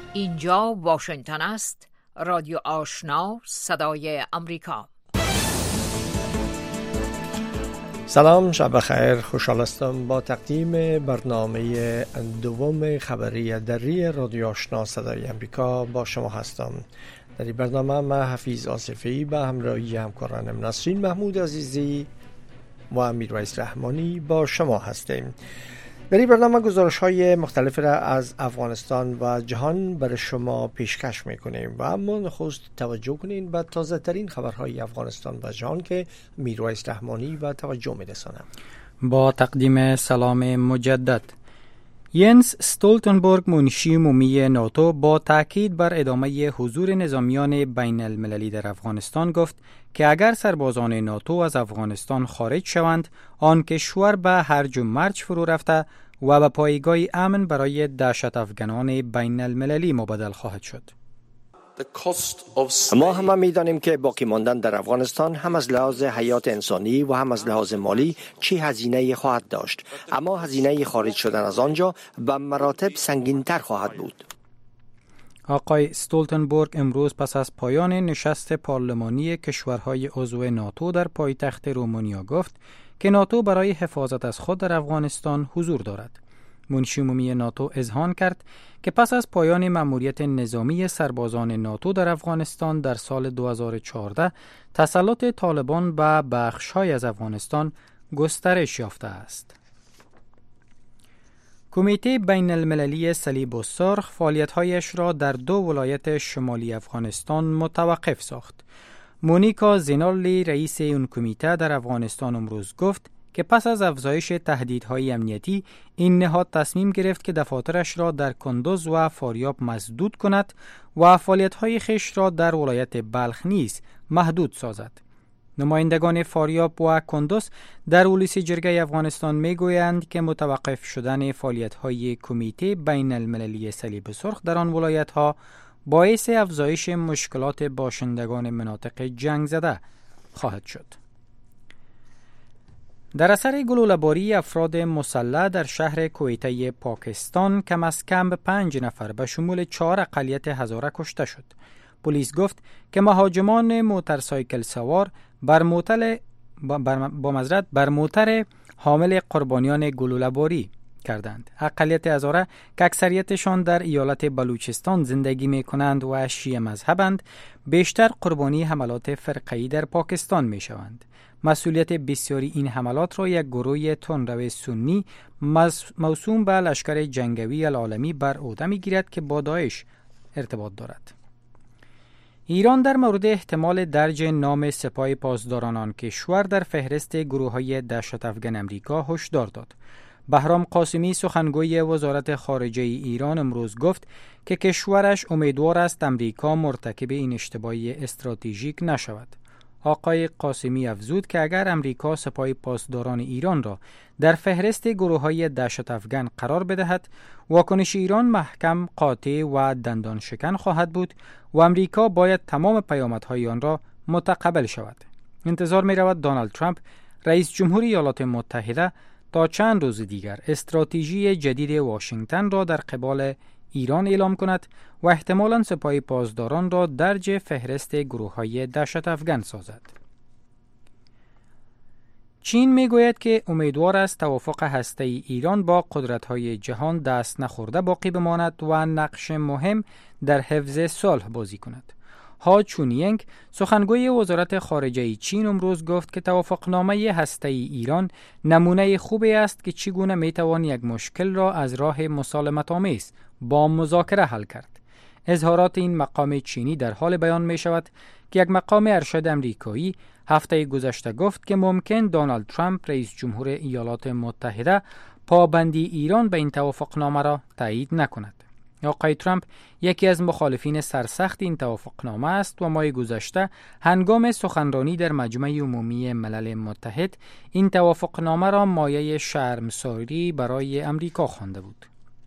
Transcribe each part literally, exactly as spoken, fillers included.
اینجا واشنگتن است، رادیو آشنا، صدای امریکا. سلام، شب بخیر. خوشحال هستم با تقدیم برنامه دوم خبری دری رادیو آشنا صدای امریکا با شما هستم. در این برنامه من حفیظ آصفی به همراهی همکارانم نسرین محمود عزیزی و امیرویس رحمانی با شما هستیم. در این برنامه گزارش‌های مختلف را از افغانستان و جهان برای شما پیشکش می‌کنیم و اما نخست توجه کنین به تازه‌ترین خبرهای افغانستان و جهان که امیرویس رحمانی و توجه می‌رسانم. با تقدیم سلام مجدد. ینس استولتنبرگ منشی عمومی ناتو با تاکید بر ادامه حضور نظامیان بین المللی در افغانستان گفت که اگر سربازان ناتو از افغانستان خارج شوند، آن کشور به هرج و مرج فرو رفته و به پایگاه امن برای دهشت افغانان بین المللی مبدل خواهد شد. ما همه می‌دانیم که باقی ماندن در افغانستان هم از لحاظ حیات انسانی و هم از لحاظ مالی چی هزینه‌ای خواهد داشت، اما هزینه خارج شدن از آنجا به مراتب سنگین‌تر خواهد بود. آقای استولتنبرگ امروز پس از پایان نشست پارلمانی کشورهای عضو ناتو در پایتخت رومانیا گفت که ناتو برای حفاظت از خود در افغانستان حضور دارد. منشی عمومی ناتو اذعان کرد که پس از پایان مأموریت نظامی سربازان ناتو در افغانستان در سال دو هزار و چهارده، تسلط طالبان به بخش‌های از افغانستان گسترش یافته است. کمیته بین المللی صلیب السرخ فعالیت‌هایش را در دو ولایت شمالی افغانستان متوقف ساخت. مونیکا زینالی رئیس این کمیته در افغانستان امروز گفت که پس از افزایش تهدیدهای امنیتی این نهاد تصمیم گرفت که دفاترش را در کندوز و فاریاب مسدود کند و فعالیت‌های خویش را در ولایت بلخ نیز محدود سازد. نمایندگان فاریاب و کندوز در اولویت جرگه افغانستان میگویند که متوقف شدن فعالیت‌های کمیته بین المللی صلیب سرخ در آن ولایت‌ها باعث افزایش مشکلات باشندگان مناطق جنگ زده خواهد شد. در اثر گلوله‌باری افراد مسلح در شهر کویته پاکستان کم از کم پنج نفر به شمول چهار اقلیت هزاره کشته شد. پلیس گفت که مهاجمان موتورسایکل سوار بر موتل با مزرعه بر موتر حامل قربانیان گلوله‌باری کردند. اقلیت هزاره که اکثریتشان در ایالت بلوچستان زندگی می کنند و شیعه مذهبند، بیشتر قربانی حملات فرقه‌ای در پاکستان می شوند. مسئولیت بسیاری این حملات را یک گروه تندرو سنی موسوم به لشکر جنگی العالمی بر عهده می‌گیرد که با داعش ارتباط دارد. ایران در مورد احتمال درج نام سپاه پاسداران آن کشور در فهرست گروه‌های دهشت افغان امریکا هشدار داد. بهرام قاسمی سخنگوی وزارت خارجه ایران امروز گفت که کشورش امیدوار است امریکا مرتکب این اشتباه استراتژیک نشود. آقای قاسمی افزود که اگر امریکا سپاه پاسداران ایران را در فهرست گروه‌های دهشت افغان قرار بدهد، واکنش ایران محکم، قاطع و دندان شکن خواهد بود و امریکا باید تمام پیامدهای آن را متقبل شود. انتظار می رود دونالد ترامپ رئیس جمهور ایالات متحده تا چند روز دیگر استراتژی جدید واشنگتن را در قبال ایران اعلام کند و احتمالاً سپاه پاسداران را درج فهرست گروه‌های دهشت افغان سازد. چین میگوید که امیدوار است توافق هسته‌ای ایران با قدرت‌های جهان دست نخورده باقی بماند و نقش مهم در حفظ صلح بازی کند. ها چونینگ سخنگوی وزارت خارجه چین امروز گفت که توافقنامه هسته‌ای ایران نمونه خوبی است که چگونه میتوان یک مشکل را از راه مسالمت‌آمیز با مذاکره حل کرد. اظهارات این مقام چینی در حال بیان می شود که یک مقام ارشد امریکایی هفته گذشته گفت که ممکن دونالد ترامپ رئیس جمهور ایالات متحده پابندی ایران به این توافقنامه را تایید نکند. آقای ترامپ یکی از مخالفین سرسخت این توافقنامه است و ماه گذشته هنگام سخنرانی در مجمع عمومی ملل متحد این توافقنامه را مایه شرمساری برای امریکا خوانده بود.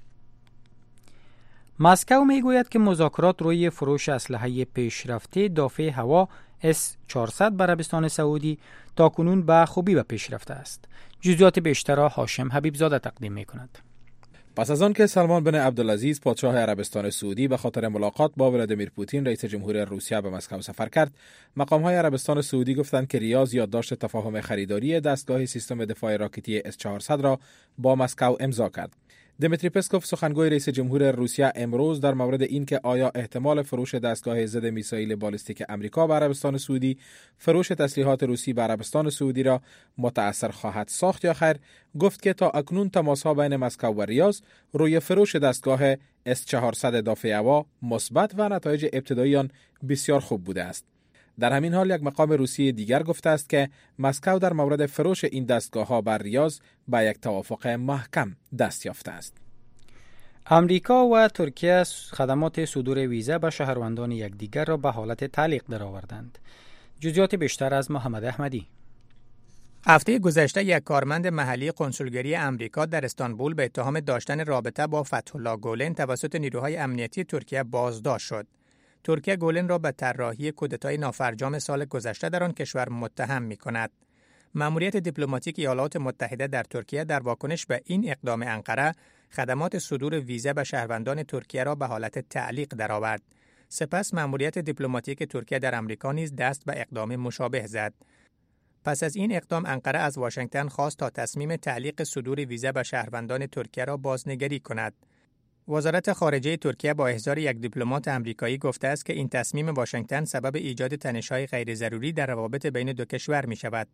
مسکو میگوید که مذاکرات روی فروش اسلحه پیشرفته دافع هوا اس چهارصد به عربستان سعودی تاکنون به خوبی به پیش رفته است. جزئیات بیشتر را هاشم حبیبزاده تقدیم می‌کند. پس از آن که سلمان بن عبدالعزیز پادشاه عربستان سعودی به خاطر ملاقات با ولادیمیر پوتین رئیس جمهور روسیه به مسکو سفر کرد، مقام‌های عربستان سعودی گفتند که ریاض یادداشت تفاهم خریداری دستگاه سیستم دفاع راکتی اس چهارصد را با مسکو امضا کرد. دمیتری پسکوف سخنگوی رئیس جمهور روسیه امروز در مورد اینکه آیا احتمال فروش دستگاه ضد میسایل بالستیک آمریکا به عربستان سعودی فروش تسلیحات روسی به عربستان سعودی را متأثر خواهد ساخت یا خیر، گفت که تا اکنون تماس‌ها بین مسکو و ریاض روی فروش دستگاه اس چهارصد دافع هوا مثبت و نتایج ابتدایی آن بسیار خوب بوده است. در همین حال یک مقام روسی دیگر گفته است که مسکو در مورد فروش این دستگاه‌ها بر ریاض به یک توافق محکم دست یافته است. امریکا و ترکیه خدمات صدور ویزا به شهروندان یکدیگر را به حالت تعلیق درآوردند. جزئیات بیشتر از محمد احمدی. هفته گذشته یک کارمند محلی قنسولگری امریکا در استانبول به اتهام داشتن رابطه با فتح‌الله گولن توسط نیروهای امنیتی ترکیه بازداشت شد. ترکیه گولن را به طراحی کودتای نافرجام سال گذشته در آن کشور متهم می‌کند. مأموریت دیپلماتیک ایالات متحده در ترکیه در واکنش به این اقدام انقره، خدمات صدور ویزا به شهروندان ترکیه را به حالت تعلیق درآورد. سپس مأموریت دیپلماتیک ترکیه در آمریکا نیز دست به اقدام مشابه زد. پس از این اقدام انقره از واشنگتن خواست تا تصمیم تعلیق صدور ویزا به شهروندان ترکیه را بازنگری کند. وزارت خارجه ترکیه با احضار یک دیپلمات آمریکایی گفته است که این تصمیم واشنگتن سبب ایجاد تنش‌های غیر ضروری در روابط بین دو کشور می شود.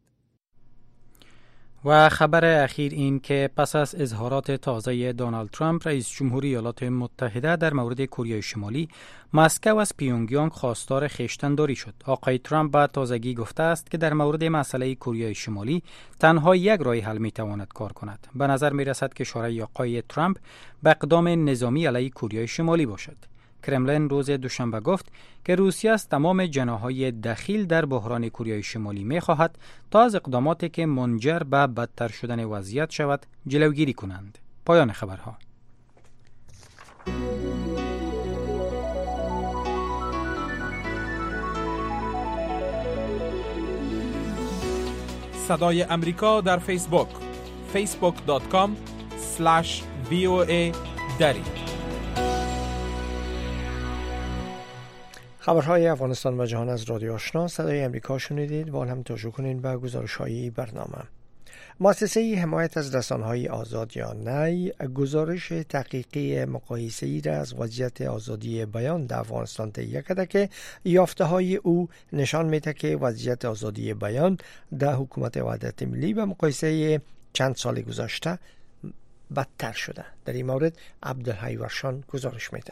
و خبر اخیر این که پس از اظهارات تازه دونالد ترامپ رئیس جمهوری ایالات متحده در مورد کره شمالی، مسکو از پیونگیانگ خواستار خویشتن‌داری شد. آقای ترامپ با تازگی گفته است که در مورد مسئله کره شمالی تنها یک راه حل میتواند کار کند. به نظر میرسد که شورای آقای ترامپ به اقدام نظامی علیه کره شمالی باشد. کرملین روز دوشنبه گفت که روسیه از تمام جناح‌های دخیل در بحران کره شمالی می‌خواهد تا از اقداماتی که منجر به بدتر شدن وضعیت شود جلوگیری کنند. پایان خبرها. صدای امریکا در فیسبوک فیسبوک دات کام اسلش وی او ای دری. خبرهای افغانستان و جهان از رادیو آشنا صدای امریکا شنیدید و آن هم توجه کنید به گزارش‌های برنامه. مؤسسه حمایت از رسانه‌های آزاد یا نی گزارش تحقیقی مقایسه‌ای را از وضعیت آزادی بیان در افغانستان تهیه کرده که یافته‌های او نشان می‌دهد که وضعیت آزادی بیان در حکومت وحدت ملی به مقایسه چند سال گذشته بدتر شده. در این مورد عبدالحی ورشان گزارش می‌دهد.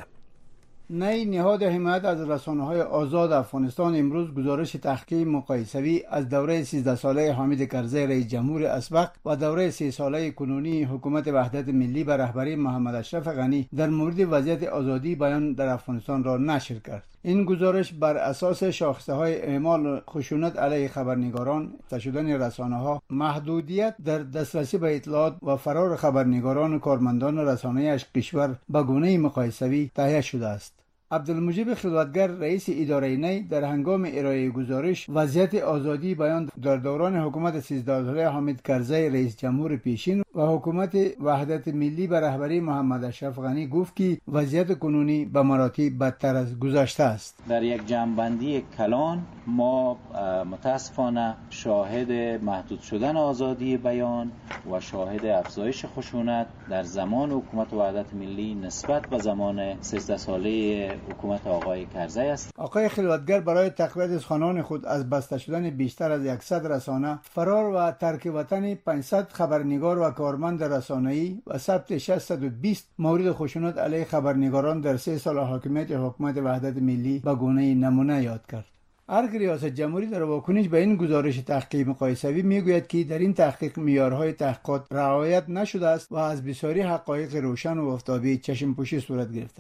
نی نهاد حمایت از رسانه‌های آزاد افغانستان امروز گزارش تحقیقی مقایسوی از دوره سیزده ساله حامد کرزی رئیس جمهور اسبق و دوره سی ساله کنونی حکومت وحدت ملی به رهبری محمد اشرف غنی در مورد وضعیت آزادی بیان در افغانستان را نشر کرد. این گزارش بر اساس شاخصه‌های اعمال خشونت علیه خبرنگاران، شدن رسانه‌ها، محدودیت در دسترسی به اطلاعات و فرار خبرنگاران و کارمندان رسانه‌ای کشور به گونه مقایسوی تهیه شده است. عبدالمجید خلوتگر رئیس اداره نی در هنگام ارائه گزارش وضعیت آزادی بیان در دوران حکومت سیزده ساله حامد کرزی رئیس جمهور پیشین و حکومت وحدت ملی به رهبری محمد اشرف غنی گفت که وضعیت کنونی به مراتب بدتر از گذشته است. در یک جمع‌بندی کلان ما متاسفانه شاهد محدود شدن آزادی بیان و شاهد افزایش خشونت در زمان حکومت وحدت ملی نسبت به زمان سیزده ساله حکومت آقای کرزی است. آقای خلوتگر برای تقویت اظهارات خود از بسته شدن بیشتر از صد رسانه، فرار و ترک وطن پانصد خبرنگار و کارمند رسانه‌ای و ثبت ششصد و بیست مورد خشونت علیه خبرنگاران در سه سال حاکمیت حکومت وحدت ملی به گونه نمونه یاد کرد. ارگ ریاست جمهوری در واکنش به این گزارش تحقیق مقایسوی میگوید که در این تحقیق معیارهای تحقیقات رعایت نشده است و از بسیاری حقایق روشن و آفتابی چشم پوشی صورت گرفته.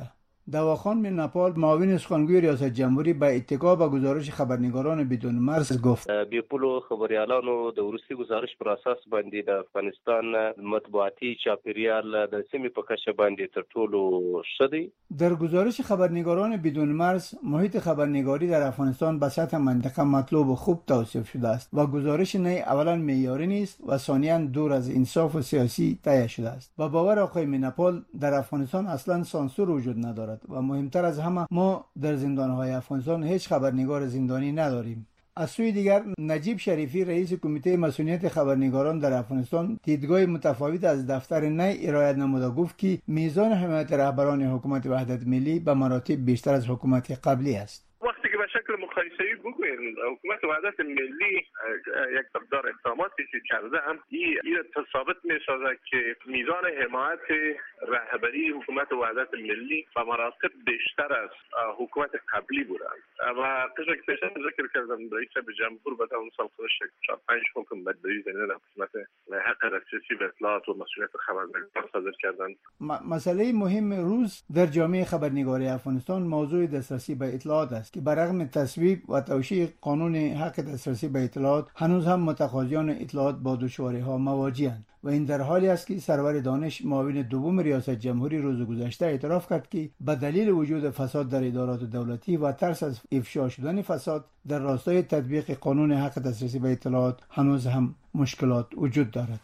دواخان نپال معاون سخنگوی ریاست جمهوری به اتکا به گزارش خبرنگاران بدون مرز گفت بیپولو خبریالانو د ورستي گزارش پر اساس باندې د افغانستان مطبوعاتي چاپیریال د سیمې په کچه باندې تر ټولو ښه دی. در گزارش خبرنگاران بدون مرز محیط خبرنگاری در افغانستان به سطح منطقه مطلوب و خوب توصیف شده است و گزارش نی اولا معیاری نیست و ثانیا دور از انصاف و سیاسی تهیه شده است. با باور آقای مینپال در افغانستان اصلا سانسور وجود ندارد و مهمتر از همه ما در زندانهای افغانستان هیچ خبرنگار زندانی نداریم. از سوی دیگر نجیب شریفی رئیس کمیته مسئولیت خبرنگاران در افغانستان دیدگاه متفاوت از دفتر نی ارائه نموده گفت که میزان حمایت رهبران حکومت وحدت ملی به مراتب بیشتر از حکومت قبلی است. وقتی که به شکل مقایسه‌ای بگوییم حکومت وحدت ملی یک مقدار اقداماتی که کرده هم این ثابت می‌سازد که میزان حمایت رهبری حکومت وحدت ملی به مراتب بیشتر از حکومت قبلی بودند و قصه که پیشتر ذکر کردم رئیس جمهور به اون سال خودش چهار پنج حکم بدبی زمینه حکومت حق دسترسی به اطلاعات و مسئولیت خبرنگار صادر کردند. مسئله مهم روز در جامعه خبرنگاری افغانستان موضوع دسترسی به اطلاعات است که برغم تصویب و توشیح قانون حق دسترسی به اطلاعات هنوز هم متقاضیان اطلاعات با دشواری‌ها مواجه‌اند و این در حالی است که سرور دانش معاون دوم ریاست جمهوری روز گذشته اعتراف کرد که به دلیل وجود فساد در ادارات دولتی و ترس از افشا شدن فساد در راستای تطبیق قانون حق دسترسی به اطلاعات هنوز هم مشکلات وجود دارد.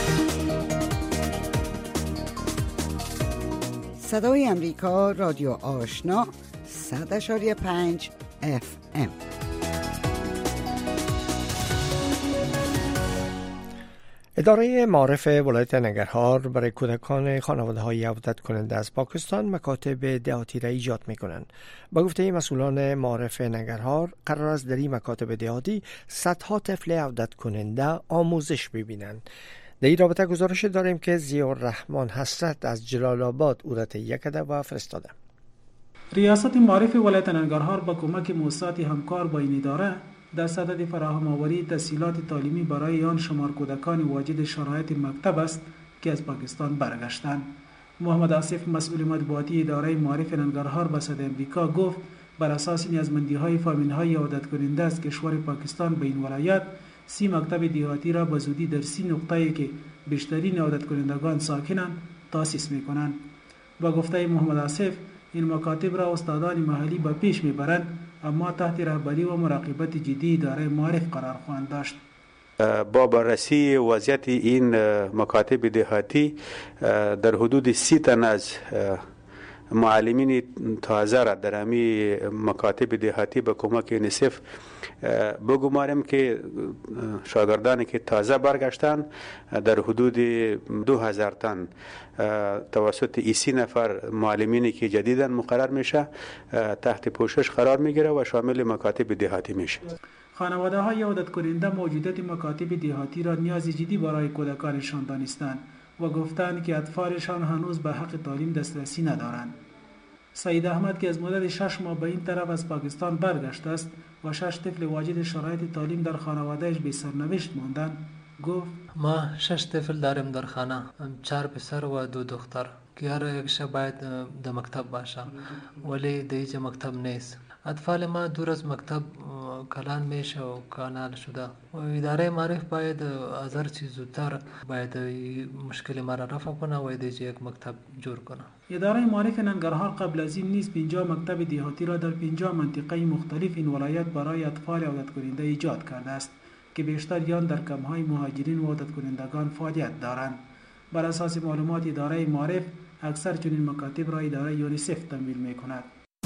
صدای امریکا رادیو آشنا صد اشاری پنج اف ام. اداره معارف ولایت ننگرهار برای کودکان خانواده‌های عودت کننده از پاکستان مکاتب دهاتی را ایجاد می‌کنند. با گفته مسئولان معارف ننگرهار قرار است در این مکاتب دهاتی صدها طفل عودت کننده آموزش ببینند. در این رابطه گزارش داریم که ضیاءالرحمن حسرت از جلال آباد او را تهیه کرده و فرستاده. ریاست معارف ولایت ننگرهار با کمک موسسات همکار با این اداره در صدد فراهم آوری تسهیلات تعلیمی برای آن شمار کودکان واجد شرایط مکتب است که از پاکستان برگشتند. محمد آصف مسئول مطبوعاتی اداره معارف ننگرهار به صدای امریکا گفت بر اساس نیازمندی‌های فامیل‌های عودت کننده از کشور پاکستان به این ولایت سی مکتب دهاتی را به زودی در سی نقطه‌ای که بیشترین عودت کنندگان ساکنند تأسیس می‌کنند. با گفته محمد آصف این مکاتب را استادان محلی به پیش می‌برند اما تحت رهبری و مراقبت جدی اداره معارف قرار خواهند داشت. با بررسی وضعیت این مکاتب دهاتی در حدود سی تن از معلمین تازه را در امی مکاتب دهاتی به کمک یونیسف بگماریم که شاگردانی که تازه برگشتن در حدود دو هزار تن توسط ایسی نفر معلمینی که جدیداً مقرر میشه تحت پوشش قرار میگیره و شامل مکاتب دهاتی میشه. خانواده های عودت کننده موجودیت مکاتب دهاتی را نیاز جدی برای کودکانشان دانستند و گفتند که اطفالشان هنوز به حق تعلیم دسترسی ندارند. سعید احمد که از مدت شش ماه به این طرف از پاکستان برگشته است و شش طفل واجد شرایط تعلیم در خانوادهش به سرنوشت ماندند گفت ما شش طفل داریم در خانه، چهار پسر و دو دختر که هر یکش باید در مکتب باشه ولی در اینجا مکتب نیست. اطفال ما دور از مکتب کلان میشه و کانال شده و اداره معارف باید از هر چیز زودتر باید مشکل ما را رفع کنه و دیگه یک مکتب جور کنه. اداره معارف ننگرهار قبل از این نیز پنجاه مکتب دهاتی را در پنجاه منطقه مختلف این ولایت برای اطفال عودت کننده ایجاد کرده است که بیشتر یان در کمپ‌های مهاجرین و عودت کنندگان فعالیت دارند. بر اساس معلومات اداره معارف اکثر چنین مکاتب را اداره یونیسف تمویل می‌کند.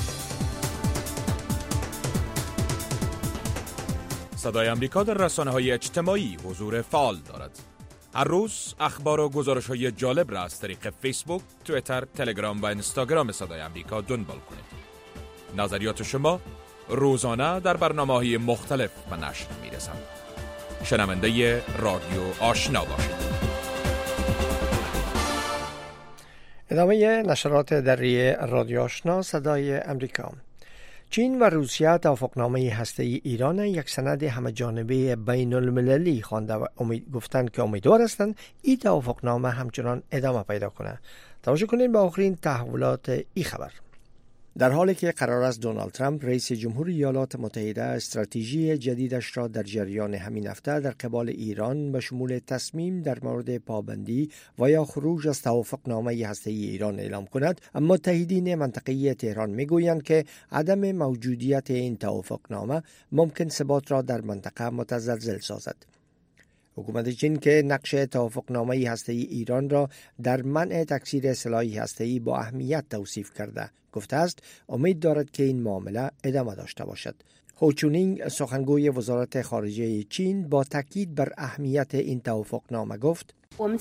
صدای امریکا در رسانه‌های اجتماعی حضور فعال دارد. هر روز اخبار و گزارش‌های جالب را از طریق فیسبوک، توییتر، تلگرام و اینستاگرام صدای امریکا دنبال کنید. نظریات شما روزانه در برنامه‌های مختلف به نشر می‌رسند. شنونده رادیو آشنا باشید. ادامه نشرات دری رادیو آشنا صدای امریکا. چین و روسیه توافقنامه هسته‌ای ایران یک سند همه‌جانبه بین المللی خوانده و امید گفتند که امیدوار هستند این توافقنامه همچنان ادامه پیدا کنه. توجه کنید به آخرین تحولات این خبر. در حالی که قرار است دونالد ترامپ رئیس جمهور ایالات متحده استراتژی جدیدش را در جریان همین هفته در قبال ایران به شمول تصمیم در مورد پابندی و یا خروج از توافقنامه هسته‌ای ایران اعلام کند، اما متحدین منطقه‌ای تهران میگویند که عدم موجودیت این توافقنامه ممکن ثبات را در منطقه متزلزل سازد. حکومت چین که نقش توافقنامه هسته‌ای ایران را در منع تکثیر سلاح هسته‌ای با اهمیت توصیف کرده، گفته است امید دارد که این معامله ادامه داشته باشد. هو چونینگ سخنگوی وزارت خارجه چین با تاکید بر اهمیت این توافقنامه گفت: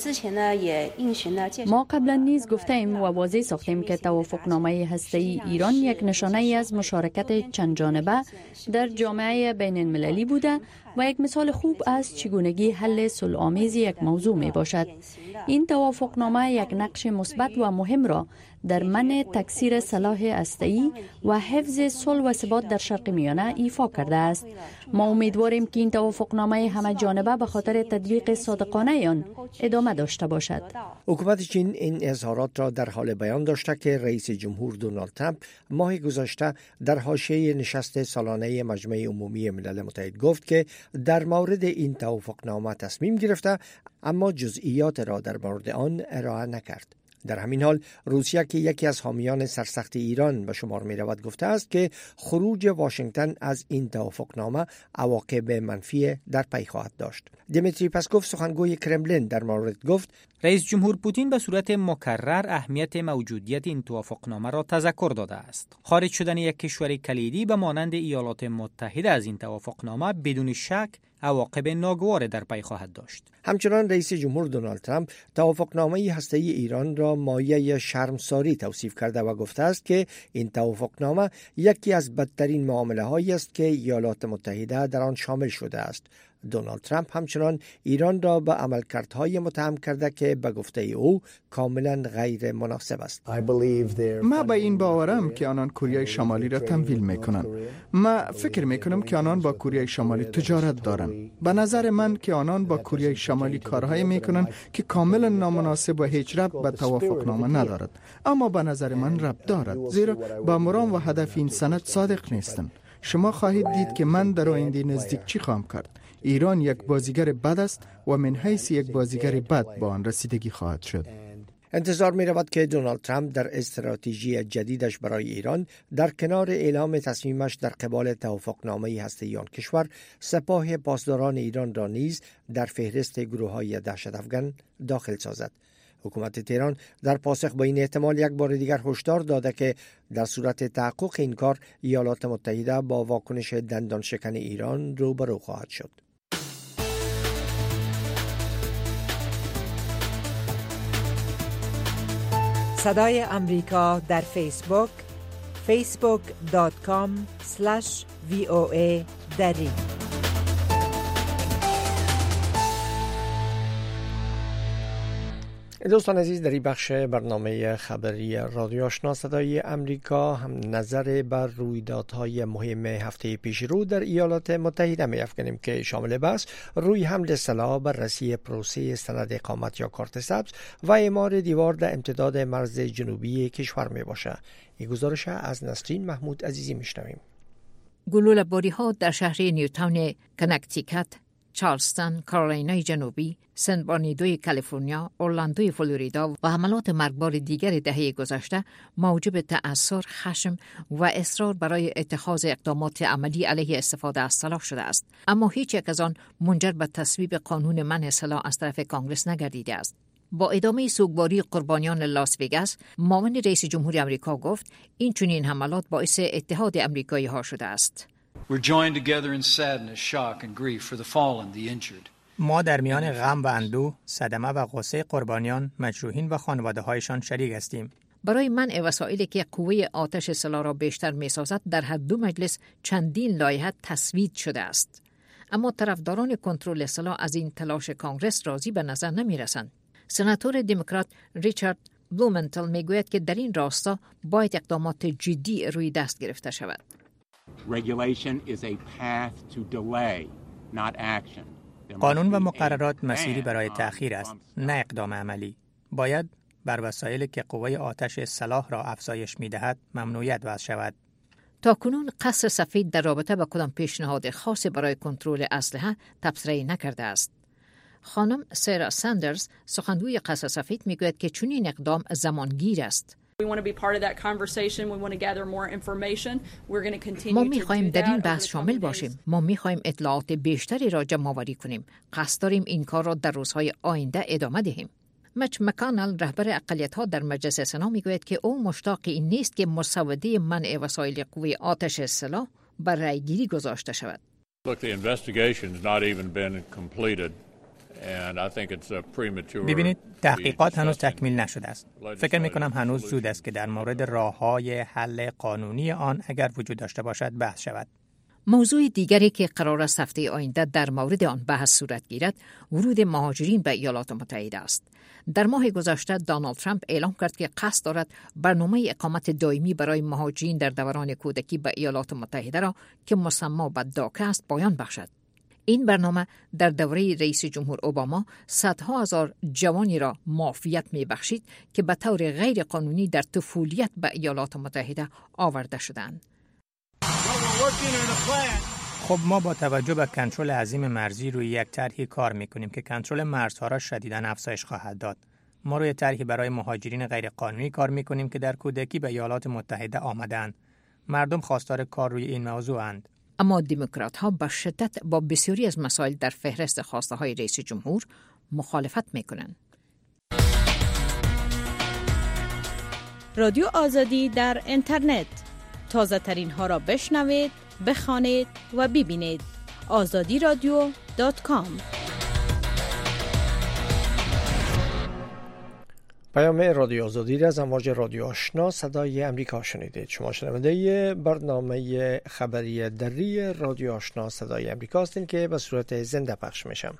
ما قبلا نیز گفتیم و واضح ساختیم که توافقنامه هسته‌ای ایران یک نشانه ای از مشارکت چند جانبه در جامعه بین المللی بوده و یک مثال خوب از چگونگی حل صلح‌آمیز یک موضوع می باشد. این توافقنامه یک نقش مثبت و مهم را در منع تکثیر سلاح هسته‌ای و حفظ صلح و ثبات در شرق میانه ایفا کرده است. ما امیدواریم که این توافقنامه همه جانبه به خاطر تطبیق صادقانه آن ادامه داشته باشد. حکومت چین این اظهارات را در حال بیان داشته که رئیس جمهور دونالد ترامپ ماه گذشته در حاشیه نشست سالانه مجمع عمومی ملل متحد گفت که در مورد این توافقنامه تصمیم گرفته، اما جزئیات را در مورد آن ارائه نکرد. در همین حال روسیه که یکی از حامیان سرسخت ایران به شمار می رود گفته است که خروج واشنگتن از این توافقنامه عواقب منفی در پی خواهد داشت. دیمیتری پسکوف سخنگوی کرملین در مورد گفت: رئیس جمهور پوتین به صورت مکرر اهمیت موجودیت این توافقنامه را تذکر داده است. خارج شدن یک کشور کلیدی به مانند ایالات متحده از این توافقنامه بدون شک عواقب ناگوار در پی خواهد داشت. همچنان رئیس جمهور دونالد ترامپ توافقنامه هسته‌ای ایران را مایه شرمساری توصیف کرده و گفته است که این توافقنامه یکی از بدترین معامله‌هایی است که ایالات متحده در آن شامل شده است. دونالد ترامپ همچنان ایران را به عملکردهای متهم کرده که به گفته او کاملا غیر مناسب است. ما به این باورم که آنان کره شمالی را تمویل میکنند. ما فکر میکنم که آنان با کره شمالی تجارت دارند. به نظر من که آنان با کره شمالی کارهای میکنند که کاملا نامناسب و هیچ ربط به توافقنامه ندارد. اما به نظر من ربط دارد، زیرا با مرام و هدف این سند صادق نیستند. شما خواهید دید که من در آینده نزدیک چی خواهم کرد. ایران یک بازیگر بد است و من حیث یک بازیگر بد با آن رسیدگی خواهد شد. انتظار می رود که دونالد ترامپ در استراتژی جدیدش برای ایران در کنار اعلام تصمیمش در قبال توافقنامه هسته‌ای آن کشور، سپاه پاسداران ایران را نیز در فهرست گروه‌های دهشت افکن داخل سازد. حکومت تهران در پاسخ به این احتمال یک بار دیگر هشدار داده که در صورت تحقق این کار ایالات متحده با واکنش دندان شکن ایران روبرو خواهد شد. صدای امریکا در فیسبوک فیسبوک دات کام اسلش وی او ای دری. دوستان عزیز، در این بخش برنامه خبری رادیو آشنا صدای امریکا هم نظر بر رویدادهای مهم هفته پیش رو در ایالات متحده می افکنیم که شامل بحث روی حمل سلاح بررسی پروسه سند اقامت یا کارت سبز و اعمار دیوار در امتداد مرز جنوبی کشور می باشه. این گزارش از نسرین محمود عزیزی می شنویم. گلوله‌باری ها در شهر نیوتاون کنکتیکت، چارلستون کارولینای جنوبی، سن برناردینو کالیفرنیا، اورلاندوی فلوریدا و حملات مرگبار دیگر دهه گذشته موجب تأثیر، خشم و اصرار برای اتخاذ اقدامات عملی علیه استفاده از سلاح شده است، اما هیچ یک از آن منجر به تصویب قانون منع سلاح از طرف کانگرس نگردیده است. با ادامه سوگواری قربانیان لاس وگاس، معاون رئیس جمهور آمریکا گفت این چنین حملات باعث اتحاد آمریکایی ها شده است. We're joined together in sadness, shock and grief for the fallen, the injured. ما در میان غم و اندوه، صدمه و غصه قربانیان، مجروحین و خانواده‌هایشان شریک هستیم. برای منع وسایلی که قوه آتش سلاح را بیشتر می‌سازد، در هر دو مجلس چندین لایحه تصویب شده است. اما طرفداران کنترل سلاح از این تلاش کانگرس راضی به نظر نمی‌رسند. سناتور دموکرات ریچارد بلومنتل میگوید که در این راستا باید اقدامات جدی روی دست گرفته شود. Regulation is a path to delay, not action. قانون و مقررات مسیری برای تأخیر است، نه اقدام عملی. باید بر وسایلی که قوه آتش سلاح را افزایش می‌دهد ممنوعیت وضع شود. تاکنون قصر سفید در رابطه با کدام پیشنهاد خاصی برای کنترل اسلحه تبصره نکرده است. خانم سارا ساندرز سخنگوی قصر سفید میگوید که چنین اقدام زمانگیر است. ما میخواهیم در این بحث شامل باشیم. ما میخواهیم اطلاعات بیشتری را جمع آوری کنیم. قصد داریم این کار را در روزهای آینده ادامه دهیم. مچ مکانل رهبر اقلیت‌ها در مجلس سنا میگوید که او مشتاق این نیست که مسوده منع وسایل قوه آتش سلاح بر رأیگیری گذاشته شود. Look, the investigation's not even been completed. ببینید تحقیقات هنوز تکمیل نشده است. فکر می کنم هنوز زود است که در مورد راه‌های حل قانونی آن اگر وجود داشته باشد بحث شود. موضوع دیگری که قرار است هفته آینده در مورد آن بحث صورت گیرد ورود مهاجرین به ایالات متحده است. در ماه گذشته دونالد ترامپ اعلام کرد که قصد دارد برنامه اقامت دائمی برای مهاجرین در دوران کودکی به ایالات متحده را که مسمی به داکا است پایان بخشد. این برنامه در دوره رئیس جمهور اوباما صدها هزار جوانی را معافیت می بخشید که به طور غیر قانونی در طفولیت به ایالات متحده آورده شدند. خب ما با توجه به کنترل عظیم مرزی روی یک طرحی کار میکنیم که کنترل مرزها را شدیداً افزایش خواهد داد. ما روی طرحی برای مهاجرین غیر قانونی کار میکنیم که در کودکی به ایالات متحده آمدند. مردم خواستار کار روی این موضوع اند. اما دموکرات ها به شدت با بسیاری از مسائل در فهرست خواسته های رئیس جمهور مخالفت میکنند. رادیو آزادی در اینترنت، تازه ترین ها را بشنوید، بخوانید و ببینید. آزادی رادیو دات کام. پیام رادیو آزادی را از امواج رادیو آشنا صدای امریکا شنیدید. شما شنونده برنامه خبری دری رادیو آشنا صدای امریکا هستید که به صورت زنده پخش میشم.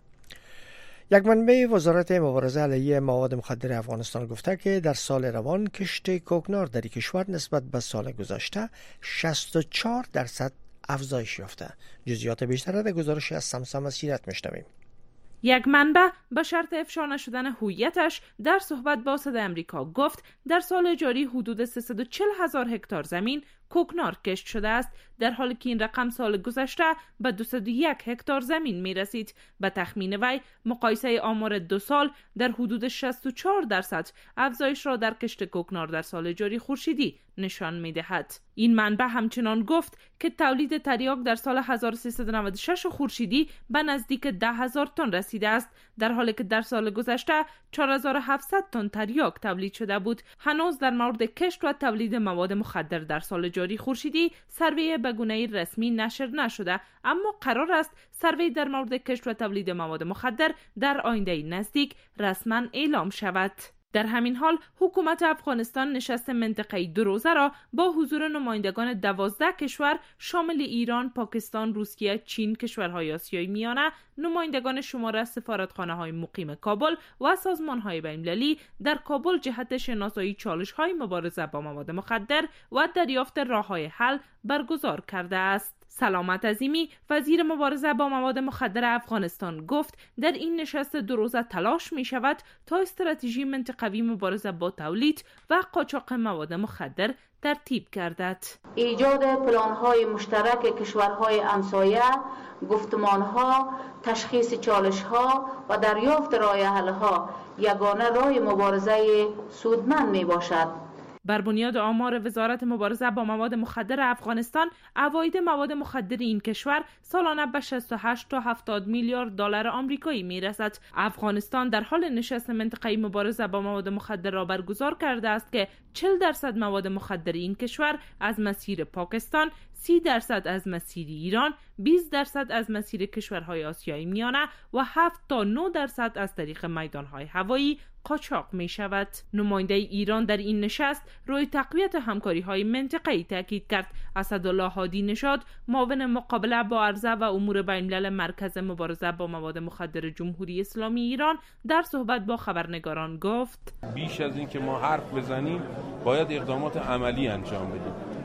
یک منبع وزارت مبارزه علیه مواد مخدر افغانستان گفته که در سال روان کشت کوکنار در کشور نسبت به سال گذشته شصت و چهار درصد افزایش یافته. جزئیات بیشتر در گزارش از سمسم سیرت میشنویم. یک منبع به شرط افشا نشدن هویتش در صحبت با صدای امریکا گفت در سال جاری حدود سیصد و چهل هزار هکتار زمین کوکنار کشت شده است، در حالی که این رقم سال گذشته به دویست و یک هکتار زمین می رسید. به تخمین وی مقایسه آمار دو سال در حدود شصت و چهار درصد افزایش را در کشت کوکنار در سال جاری خورشیدی نشان می دهد. این منبع همچنان گفت که تولید تریاک در سال هزار و سیصد و نود و شش خورشیدی به نزدیک ده هزار تن رسیده است، در حالی که در سال گذشته چهار هزار و هفتصد تن تریاک تولید شده بود. هنوز در مورد کشت و تولید مواد مخدر در سال جاری خورشیدی سروی به گونه رسمی نشر نشده، اما قرار است سروی در مورد کشت و تولید مواد مخدر در آینده نزدیک رسما اعلام شود. در همین حال حکومت افغانستان نشست منطقه‌ای دو روزه را با حضور نمایندگان دوازده کشور شامل ایران، پاکستان، روسیه، چین، کشورهای آسیای میانه، نمایندگان شمار از سفارتخانه‌های مقیم کابل و سازمان‌های بین‌المللی در کابل جهت شناسایی چالش‌های مبارزه با مواد مخدر و دریافت راه‌های حل برگزار کرده است. سلامت عظیمی وزیر مبارزه با مواد مخدر افغانستان گفت در این نشست دو روزه تلاش می شود تا استراتژی منطقوی مبارزه با تولید و قاچاق مواد مخدر ترتیب گردد. ایجاد پلان‌های مشترک کشورهای همسایه، گفتمان‌ها، تشخیص چالش‌ها و دریافت راه حل‌ها یگانه راه مبارزه سودمند می باشد. بر بنیاد آمار وزارت مبارزه با مواد مخدر افغانستان، عواید مواد مخدر این کشور سالانه به شصت و هشت تا هفتاد میلیارد دلار آمریکایی میرسد. افغانستان در حال نشست منطقه‌ای مبارزه با مواد مخدر را برگزار کرده است که چهل درصد مواد مخدر این کشور از مسیر پاکستان، سی درصد از مسیر ایران، بیست درصد از مسیر کشورهای آسیای میانه و هفت تا نه درصد از طریق میدانهای هوایی قاچاق می شود. نماینده ایران در این نشست روی تقویت همکاری های منطقه‌ای تاکید کرد. اسدالله هادی نژاد، معاون مقابله با عرضه و امور بین‌الملل مرکز مبارزه با مواد مخدر جمهوری اسلامی ایران، در صحبت با خبرنگاران گفت: بیش از این که ما حرف بزنیم باید اقدامات عملی انجام بدیم.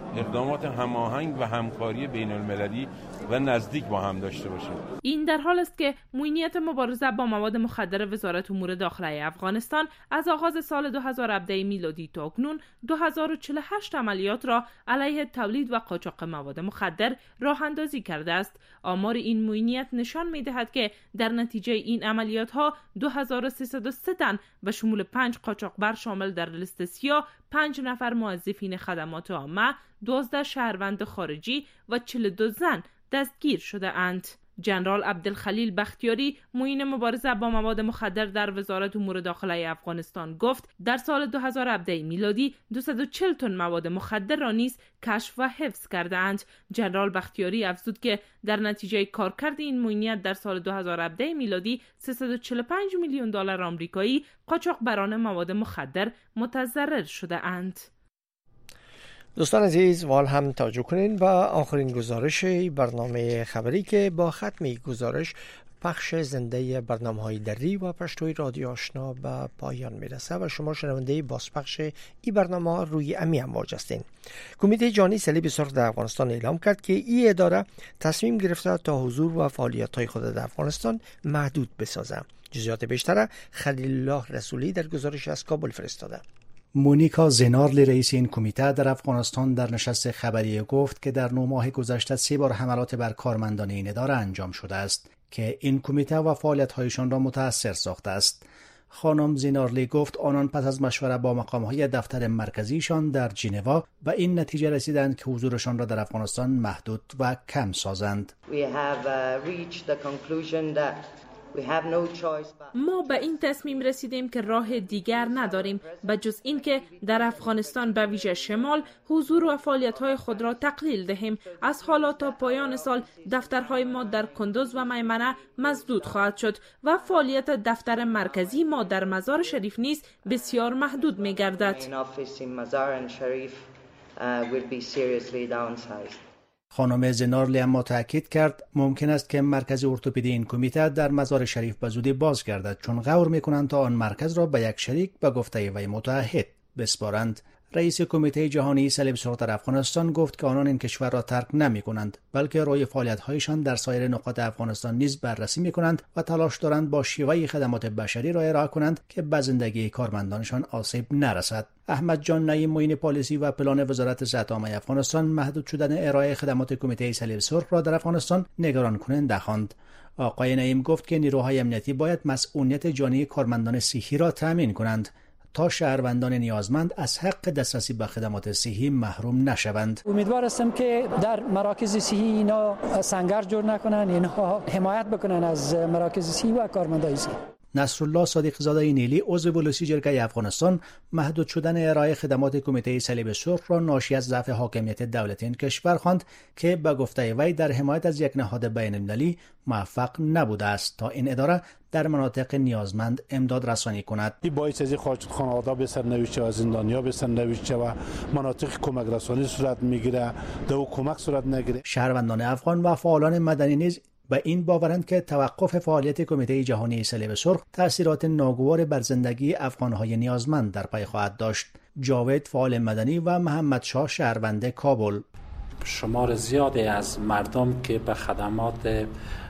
اقدامات هماهنگ و همکاری بین المللی و نزدیک با هم داشته باشیم. این در حال است که موینیت مبارزه با مواد مخدر وزارت امور داخلی افغانستان از آغاز سال دو هزار و هفده میلادی تا اکنون دو هزار و چهل و هشت عملیات را علیه تولید و قاچاق مواد مخدر راه اندازی کرده است. آمار این موینیت نشان می‌دهد که در نتیجه این عملیات ها دو هزار و سیصد و سه تن به شمول پنج قاچاقبر شامل در لیست سیاه، پنج نفر موظفین خدمات عامه، دوازده شهروند خارجی و چهل و دو زن دستگیر شده اند. جنرال عبدالخلیل بختیاری معین مبارزه با مواد مخدر در وزارت امور داخلی افغانستان گفت در سال دو هزار و هفده میلادی دویست و چهل تن مواد مخدر را نیز کشف و حفظ کرده اند. جنرال بختیاری افزود که در نتیجه کارکرد این معینیت در سال دو هزار و هفده میلادی سیصد و چهل و پنج میلیون دلار آمریکایی قاچاقبران مواد مخدر متضرر شده اند. دوستان عزیز، وال هم توجه کنین و آخرین گزارش برنامه خبری که با ختم گزارش پخش زنده برنامه‌های دری و پشتوی رادیو آشنا به پایان میرسه و شما شنونده بازپخش این برنامه روی امی امواج هستین. کمیته جهانی صلیب سرخ در افغانستان اعلام کرد که این اداره تصمیم گرفته تا حضور و فعالیت‌های خود در افغانستان محدود بسازه. جزئیات بیشتر خلیل الله رسولی در گزارش از کابل فرستاده. مونیکا زینارلی رئیس این کمیته در افغانستان در نشست خبری گفت که در نه ماه گذشته سه بار حملات بر کارمندان این اداره انجام شده است که این کمیته و فعالیت‌هایشان را متاثر ساخته است. خانم زینارلی گفت آنان پس از مشورت با مقام‌های دفتر مرکزیشان در ژنو به این نتیجه رسیدند که حضورشان را در افغانستان محدود و کم سازند. ما به این تصمیم رسیدیم که راه دیگر نداریم به جز اینکه در افغانستان به ویژه شمال حضور و فعالیت‌های خود را تقلیل دهیم. از حالا تا پایان سال دفترهای ما در کندوز و میمنه مسدود خواهد شد و فعالیت دفتر مرکزی ما در مزار شریف نیز بسیار محدود می‌گردد. خانم زینارلی اما تاکید کرد ممکن است که مرکز ارتوپدی این کمیته در مزار شریف به زودی باز گردد چون غور می‌کنند تا آن مرکز را به یک شریک به گفته وی متحد بسپارند. رئیس کمیته جهانی صلیب سرخ در افغانستان گفت که آنان این کشور را ترک نمی‌کنند بلکه روی فعالیت‌هایشان در سایر نقاط افغانستان نیز بررسی می‌کنند و تلاش دارند با شیوه خدمات بشری را ارائه کنند که به زندگی کارمندانشان آسیب نرسد. احمد جان نعیم معین پالیسی و پلان وزارت صحت عامه افغانستان محدود شدن ارائه خدمات کمیته صلیب سرخ را در افغانستان نگران کننده خواند. آقای نعیم گفت که نیروهای امنیتی باید مسئولیت جانی کارمندان صحی را تامین کنند تا شهروندان نیازمند از حق دسترسی به خدمات صحی محروم نشوند. امیدوار هستم که در مراکز صحی اینا سنگر جور نکنن، اینها حمایت بکنن از مراکز صحی و کارمندان صحی. نصرالله صادق زاده نیلی عضو بلوسی جرگه افغانستان محدود شدن ارائه خدمات کمیته صلیب سرخ را ناشی از ضعف حاکمیت دولتی این کشور خواند که به گفته وی در حمایت از یک نهاد بین المللی موفق نبوده است تا این اداره در مناطق نیازمند امداد رسانی کند. این باعث از خانواده به سرنوشت و زندانیا به سرنوشت و مناطق کمک رسانی صورت میگیره، دو کمک صورت نگیره. شهروندان افغان و فعالان مدنی نیز به این باورند که توقف فعالیت کمیته جهانی صلیب سرخ تأثیرات ناگوار بر زندگی افغان‌های نیازمند در پی خواهد داشت. جاوید فعال مدنی و محمد شاه شهروند کابل: شمار زیادی از مردم که به خدمات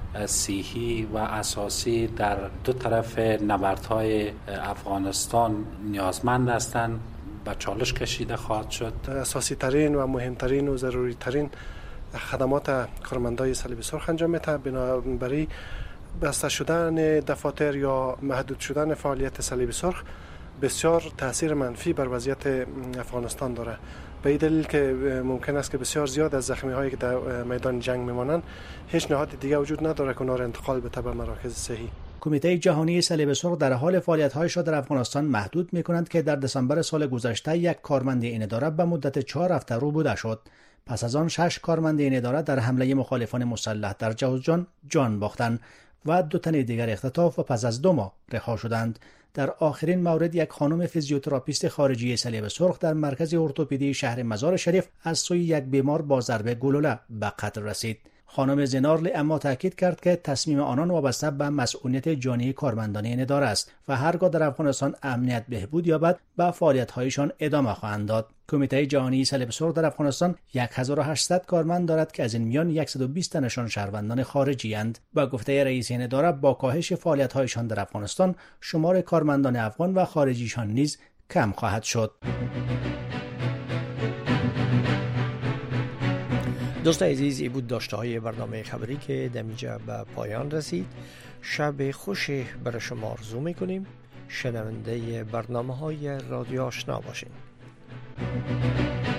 صحی و اساسی در دو طرف نبردهای افغانستان نیازمند هستند به چالش کشیده خواهد شد. اساسی ترین و مهمترین و ضروری ترین خدمات کارمندای صلیب سرخ انجام میده. بنابراین بسته شدن دفاتر یا محدود شدن فعالیت صلیب سرخ بسیار تاثیر منفی بر وضعیت افغانستان داره، به این دلیل که ممکن است که بسیار زیاد از زخمی هایی که در میدان جنگ میمانند هیچ نهاد دیگه وجود نداره که اونها را انتقال بده به مراکز صحی. کمیته جهانی صلیب سرخ در حال فعالیت‌هایش را در افغانستان محدود می‌کنند که در دسامبر سال گذشته یک کارمند این اداره به مدت چهار هفته روبوده شد. پس از آن شش کارمند این اداره در حمله مخالفان مسلح در جوزجان جان باختند و دو تن دیگر اختطاف و پس از دو ماه رها شدند. در آخرین مورد یک خانم فیزیوتراپیست خارجی صلیب سرخ در مرکز ارتوپدی شهر مزار شریف از سوی یک بیمار با ضربه گلوله به قتل رسید. خانم زنارلی اما تاکید کرد که تصمیم آنان وابسته به مسئولیت جانی کارمندان این اداره است و هرگاه در افغانستان امنیت بهبود یابد به فعالیت‌هایشان ادامه خواهند داد. کمیته جهانی صلیب سرخ در افغانستان هزار و هشتصد کارمند دارد که از این میان صد و بیست تنشان شهروندان خارجی اند. با گفته رئیس این اداره با کاهش فعالیت‌هایشان در افغانستان شمار کارمندان افغان و خارجیشان نیز کم خواهد شد. دوست عزیز، ای بود داشته های برنامه خبری که دمیجا به پایان رسید. شب خوشی برای شما آرزو میکنیم. شنونده برنامه های رادیو آشنا باشین.